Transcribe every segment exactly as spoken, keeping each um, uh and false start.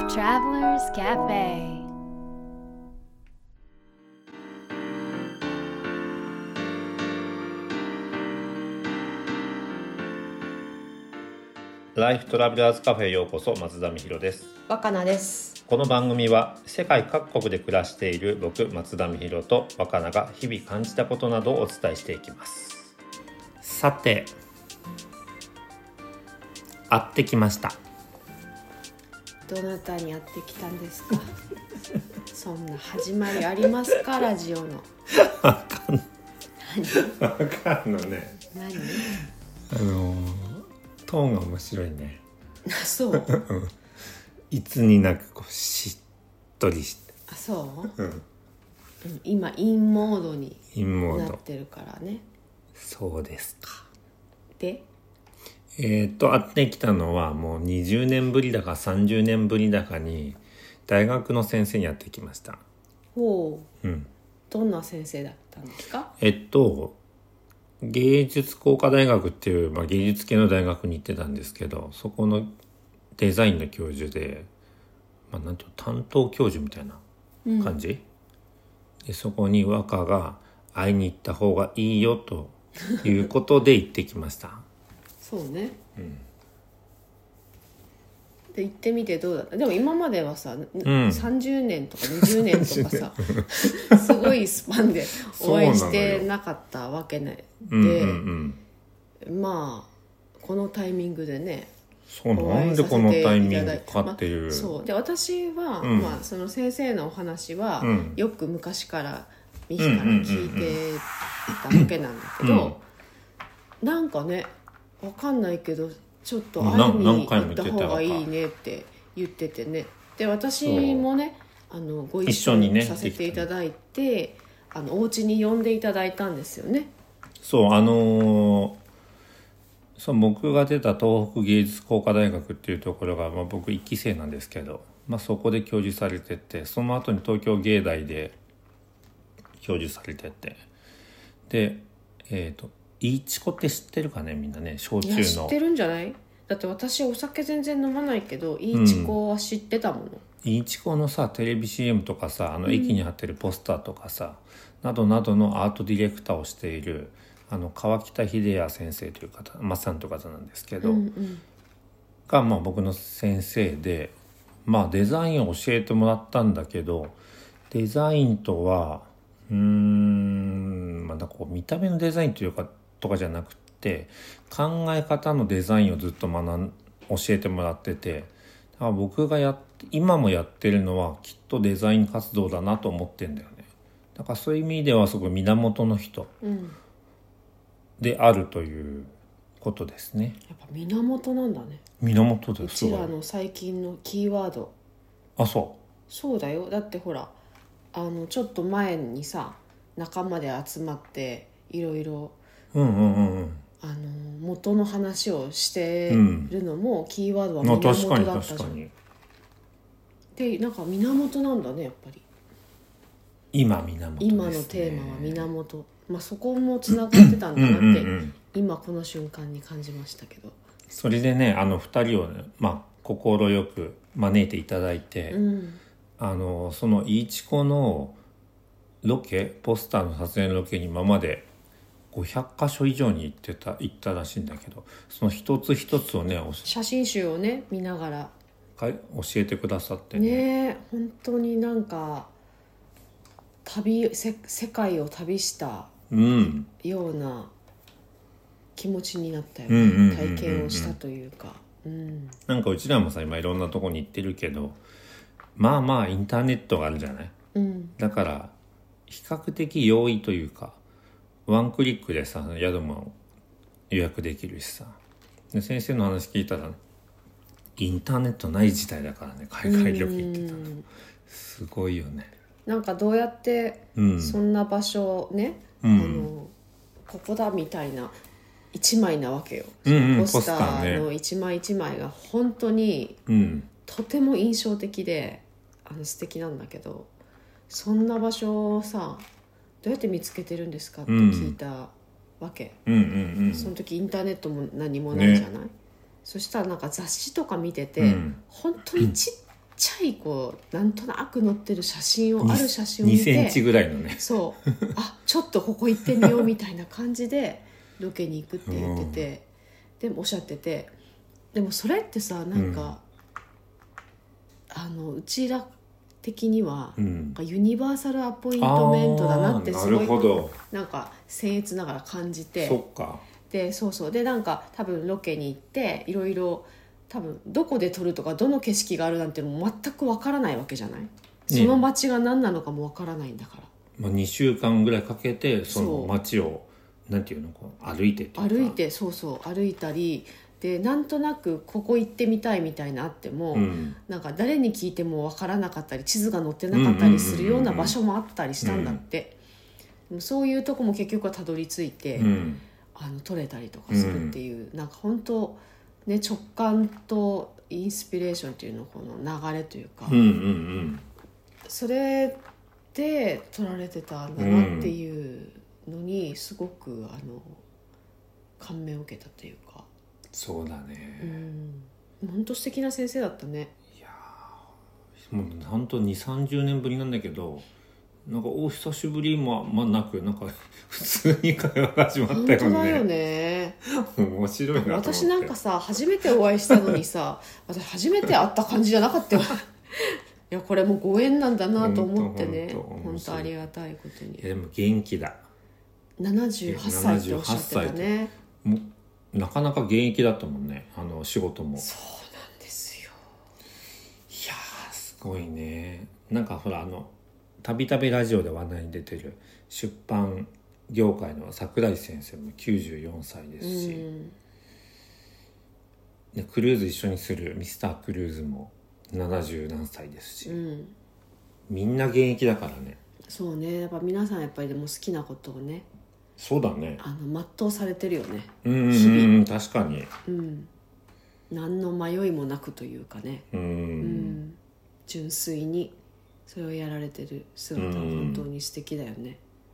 Travelers Cafe。 ライフトラベラーズカフェへようこそ。松田美弘です。 若菜です。 この番組は世界各国で暮らしている僕松田美弘と若菜が日々感じたことなどをお伝えしていきます。さて、会ってきました。 どなたにやってきたんですか？そんな始まりありますか？ラジオの。 わかんない。わかんのね。 何？ あのー、トーンが面白いね。 あ、そう。 いつになくこうしっとりして。 あ、そう。 うん。 今インモードにインモードなってるからね。 そうですか。 で、 えー、と会ってきたのはもうにじゅうねんぶりだかさんじゅうねんぶりだかに大学の先生に会ってきました。 ほう、 うん、 どんな先生だったんですか？ えっと芸術工科大学っていう、まあ、芸術系の大学に行ってたんですけど、そこのデザインの教授で、まあ、なんていう担当教授みたいな感じ、うん、でそこに若が会いに行った方がいいよということで行ってきました。 そうね、 うん、 で行ってみてどうだった？でも今まではさ、 うん、 さんじゅうねんとかにじゅうねんとかさすごいスパンでお会いしてなかったわけねで、うんうんうん、まあこのタイミングでね、 そうなんでこのタイミングかっていう、まあ、 そうで私は、うんまあ、その先生のお話は、うん、よく昔からミヒから聞いていたわけなんだけど、うん、なんかねわかんないけどちょっと会いに行った方がいいねって言っててね。で私もねあのご一緒にさせていただいて、ね、あのお家に呼んでいただいたんですよね。 そうあのー、そう僕が出た東北芸術工科大学っていうところが、まあ、僕いっき生なんですけど、まあ、そこで教授されてて、その後に東京芸大で教授されてて、でえっ、ー、とイーチコって知ってるかね、みんなね。焼酎の。いや知ってるんじゃない？だって私お酒全然飲まないけどイーチコは知ってたもの、うん、 イーチコのさテレビ シーエム とかさ、あの駅に貼ってるポスターとかさ、うん、などなどのアートディレクターをしているあの川北秀也先生という方、マッサンという方なんですけど、うんうん、がまあ僕の先生で、まあデザインを教えてもらったんだけど、デザインとはうーんまあなんかこう見た目のデザインというかとかじゃなくて、考え方のデザインをずっと学ん教えてもらってて、だから僕がやっ今もやってるのはきっとデザイン活動だなと思ってんだよね。だからそういう意味ではすごい源の人であるということですね、 うん、やっぱ源なんだね。 源です。 うちらの最近のキーワード。 あ、そうそうだよ。だってほらあのちょっと前にさ仲間で集まっていろいろうんうんうんうんあの元の話をしてるのも、うん、キーワードは源だったじゃん。でなんか源なんだねやっぱり。 今源ですね。 今のテーマは源、まあ、そこもつながってたんだなってうんうん、うん、今この瞬間に感じましたけど。 それでねあのふたりを、ね、まあ快く招いていただいて、うん、あのそのイーチコのロケポスターの撮影のロケに今までごひゃっかしょ以上に行ってた行ったらしいんだけど、その一つ一つをね写真集をね見ながら教えてくださってね。 ね、本当になんか旅せ世界を旅したような気持ちになったよね、うん、体験をしたというか、うん、 なんかうちらもさ今いろんなとこに行ってるけど、まあまあインターネットがあるじゃない、うん、だから比較的容易というかワンクリックでさ宿も予約できるしさ。で先生の話聞いたらインターネットない時代だからね、海外旅行行ってたのすごいよね。 なんかどうやってそんな場所ね、うん、あのここだみたいな一枚なわけよ、うんうん、ポスターの一枚一枚が本当にとても印象的であの素敵なんだけど、そんな場所をさどうやって見つけてるんですかって聞いたわけ、うんうんうんうん、その時インターネットも何もないじゃない、ね、そしたらなんか雑誌とか見てて、うん、本当にちっちゃいこうなんとなく載ってる写真をある写真を見てにセンチぐらいのね、 そうあちょっとここ行ってみようみたいな感じでロケに行くって言ってて、うん、でもおっしゃってて、でもそれってさなんか、うん、あのうちら的には、うん、ユニバーサルアポイントメントだなってすごいなんか僭越ながら感じて、 そっかでそうそうでなんか多分ロケに行っていろいろ多分どこで撮るとかどの景色があるなんてのも全くわからないわけじゃない、ね、その街が何なのかもわからないんだから、 まあ、にしゅうかんぐらいかけてその街をなんていうのこう歩いてっていうか歩いてそうそう歩いたりでなんとなくここ行ってみたいみたいなあっても、うん、なんか誰に聞いてもわからなかったり地図が載ってなかったりするような場所もあったりしたんだって、うん、でもそういうとこも結局はたどり着いて、うん、あの撮れたりとかするっていう、うん、なんか本当ね直感とインスピレーションっていうのこの流れというか、 うんうんうん、 それで撮られてたんだなっていうのにすごくあの感銘を受けたというか。 そうだね、 うん、本当素敵な先生だったね。 いやもう本当にじゅうさんじゅうねんぶりなんだけど、なんかお久しぶりもあんまなくなんか普通に会話が始まったよね。 本当だよね面白いなと思って。 私なんかさ初めてお会いしたのにさ私初めて会った感じじゃなかったよいやこれもご縁なんだなと思ってね、本当ありがたいことに。 いやでも元気だ。 ななじゅうはっさいっておっしゃってたね。 もなかなか現役だったもんね、あの仕事も。 そうなんですよ。 いやーすごいね。なんかほらあのたびたびラジオで話題に出てる出版業界の桜井先生もきゅうじゅうよんさいですし、うんでクルーズ一緒にするミスタークルーズもななじゅうなんさいですし、うん、みんな現役だからね。 そうね、やっぱ皆さんやっぱりでも好きなことをね、 そうだね、 あの全うされてるよね。 うんうんうん、確かに、 うん、何の迷いもなくというかね、うん、うん、純粋にそれをやられてる姿は本当に素敵だよね。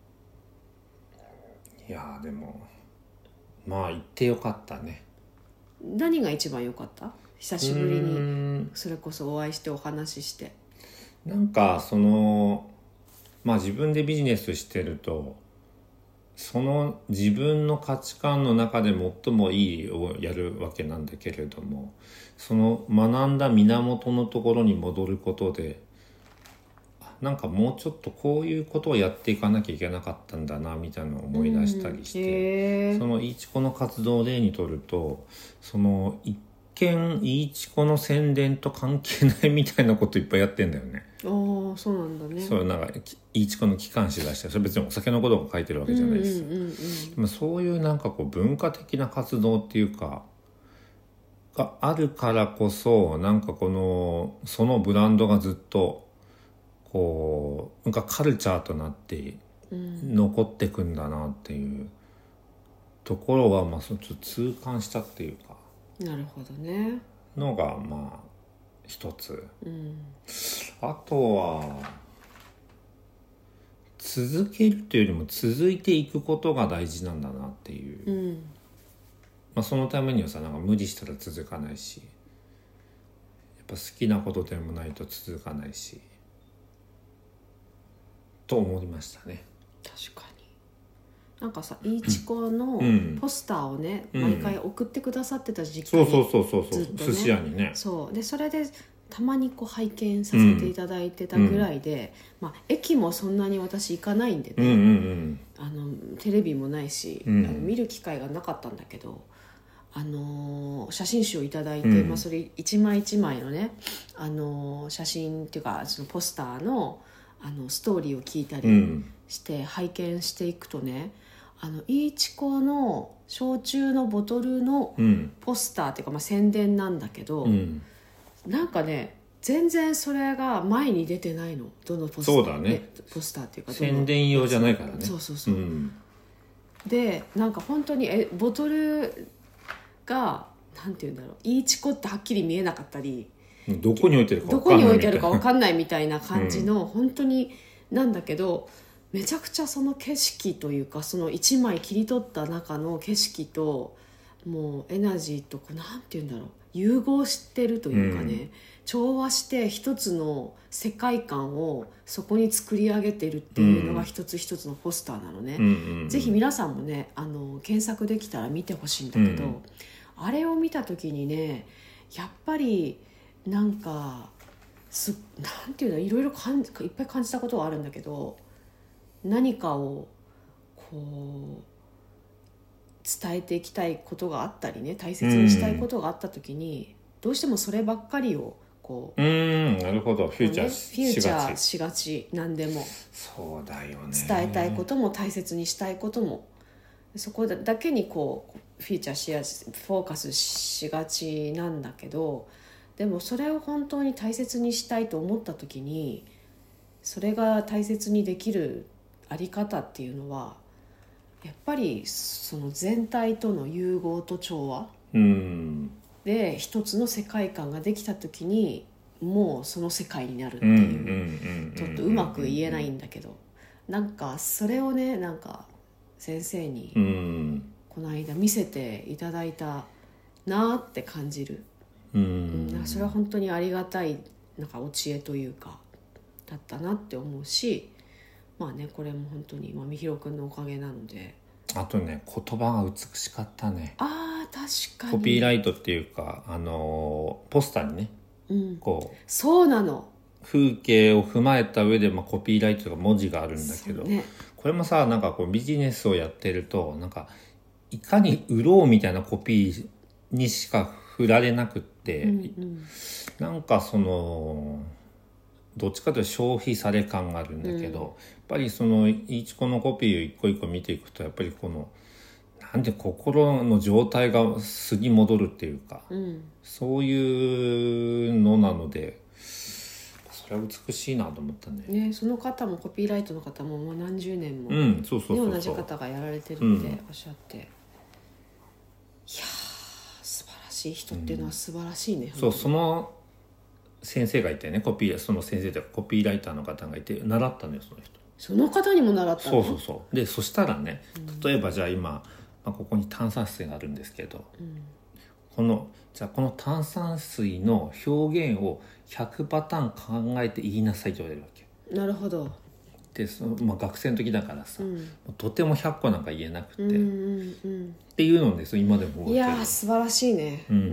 いやでもまあ行ってよかったね。 何が一番良かった？久しぶりにそれこそお会いしてお話しして。 なんかそのまあ自分でビジネスしてるとその自分の価値観の中で最もいいをやるわけなんだけれども、その学んだ源のところに戻ることでなんかもうちょっとこういうことをやっていかなきゃいけなかったんだなみたいなのを思い出したりして、うん、そのいいちこの活動を例にとると、その一見いいちこの宣伝と関係ないみたいなこといっぱいやってんだよね。 ああ、そうなんだね。 そうなんかいいちこの機関誌出して、それ別にお酒のことが書いてるわけじゃないです、うんうんうんうん、でもそういうなんかこう文化的な活動っていうかがあるからこそ、なんかこのそのブランドがずっとこうなんかカルチャーとなって残ってくんだなっていうところは、まあちょっと痛感したっていうか、 なるほどね、 のがまあ一つ、 うん、 あとは続けるというよりも続いていくことが大事なんだなっていう、うん、まあ、そのためにはさ、なんか無理したら続かないし、やっぱ好きなことでもないと続かないしと思いましたね。 確かに。なんかさ、いいちこのポスターをね、うん、毎回送ってくださってた時期に、 そうそうそうそうそう、寿司屋にね、 そうで、それでたまにこう拝見させていただいてたぐらいで、うん、まあ、駅もそんなに私行かないんでね、うんうんうん、あのテレビもないし、うん、あの見る機会がなかったんだけど、あのー、写真集をいただいて、うん、まあ、それ一枚一枚のね、あのー、写真っていうかそのポスターのあのストーリーを聞いたりして拝見していくとね、あのいいちこの焼酎のボトルのポスターっていうか、まあ、宣伝なんだけど、うん、なんかね全然それが前に出てないの、どのポスター、 そうだね、 ポスターっていうか宣伝用じゃないからね、 そうそうそう、うん、でなんか本当にえボトルがなんていうんだろう、いいちこってはっきり見えなかったり、 どこに置いてるか分かんない、 どこに置いてるか分かんないみたいな感じの、うん、本当になんだけど、めちゃくちゃその景色というか、そのいちまい切り取った中の景色ともうエナジーとこうなんていうんだろう、 融合してるというかね、うん、調和して一つの世界観をそこに作り上げてるっていうのが一つ一つのポスターなのね、うんうんうん、ぜひ皆さんもねあの検索できたら見てほしいんだけど、うん、あれを見た時にねやっぱりなんかすなんていうのいろいろかんいっぱい感じたことがあるんだけど、何かをこう伝えていきたいことがあったりね、大切にしたいことがあった時に、うん、どうしてもそればっかりをこう、 うーんなるほど、フューチャーし、 ね、フューチャーしがち、何でもそうだよね、 伝えたいことも大切にしたいこともそこだけにこうフィーチャーしやすフォーカスしがちなんだけど、でもそれを本当に大切にしたいと思った時にそれが大切にできるあり方っていうのはやっぱりその全体との融合と調和、うん、で一つの世界観ができた時にもうその世界になるっていう、ちょっとうまく言えないんだけど、なんかそれをねなんか先生にこの間見せていただいたなって感じる、うん、それは本当にありがたいなんかお知恵というかだったなって思うし、まあねこれも本当にまみひろくんのおかげなので。 あとね言葉が美しかったね。 あー確かにコピーライトっていうかあのポスターにね、うん、こうそうなの風景を踏まえた上で、まあ、コピーライトとか文字があるんだけど、ね、これもさなんかこうビジネスをやってるとなんかいかに売ろうみたいなコピーにしか振られなくって、うんうん、なんかそのどっちかというと消費され感があるんだけど、うん、やっぱりそのいちこのコピーを一個一個見ていくとやっぱりこのなんで心の状態が素に戻るっていうか、うん、そういうのなのでそれは美しいなと思ったね。 ね、その方もコピーライトの方ももう何十年も、 うん、そうそうそうそう、 同じ方がやられてるっておっしゃって、うん、いやー素晴らしい人っていうのは素晴らしいね、 うん、そうその先生がいてねコピーその先生というかコピーライターの方がいて習ったのよその人。 その方にも習ったの？ そうそうそうでそしたらね例えばじゃあ今、まあ、ここに炭酸水があるんですけど、うん、このじゃあこの炭酸水の表現をひゃくパターン考えて言いなさいと言われるわけ。 なるほど。 でその、まあ、学生の時だからさ、うん、とてもひゃっこなんか言えなくて、うんうんうん、っていうのです今でも覚えてる。 いやー素晴らしいね、うんうん、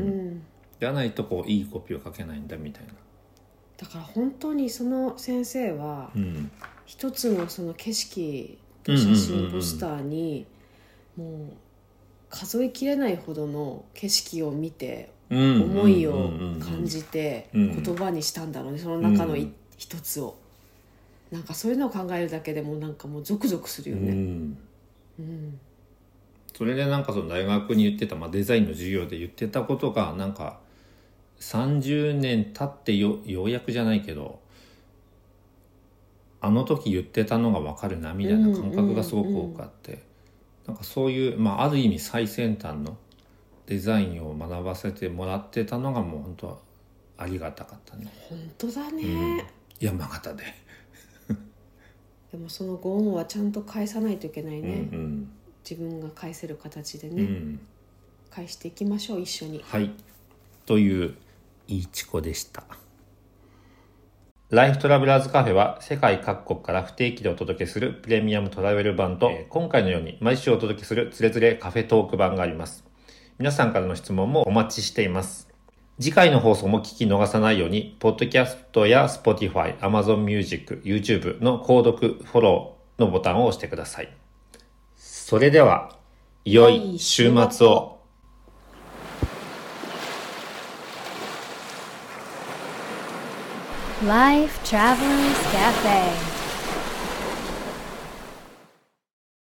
じゃないとこういいコピーを書けないんだみたいな。 だから本当にその先生は、うん、一つのその景色と写真ポスターにもう数えきれないほどの景色を見て思いを感じて言葉にしたんだろうね、その中の一つを。なんかそういうのを考えるだけでもなんかもうゾクゾクするよね、うんうん、それでなんかその大学に言ってた、まあ、デザインの授業で言ってたことがなんかさんじゅうねん経ってよ、ようやくじゃないけどあの時言ってたのが分かるなみたいな感覚がすごく多くあって、うんうんうん、なんかそういう、まあ、ある意味最先端のデザインを学ばせてもらってたのがもう本当はありがたかったね。 本当だね、うん、 山形ででもそのご恩はちゃんと返さないといけないね、うんうん、自分が返せる形でね、うん、返していきましょう一緒に。 はいといういいちこでした。ライフトラベラーズカフェは世界各国から不定期でお届けするプレミアムトラベル版と、えー、今回のように毎週お届けするつれづれカフェトーク版があります。皆さんからの質問もお待ちしています。次回の放送も聞き逃さないように、ポッドキャストや Spotify、Amazon Music、YouTube の購読、フォローのボタンを押してください。それでは、良い週末を。 Life Travelers Cafe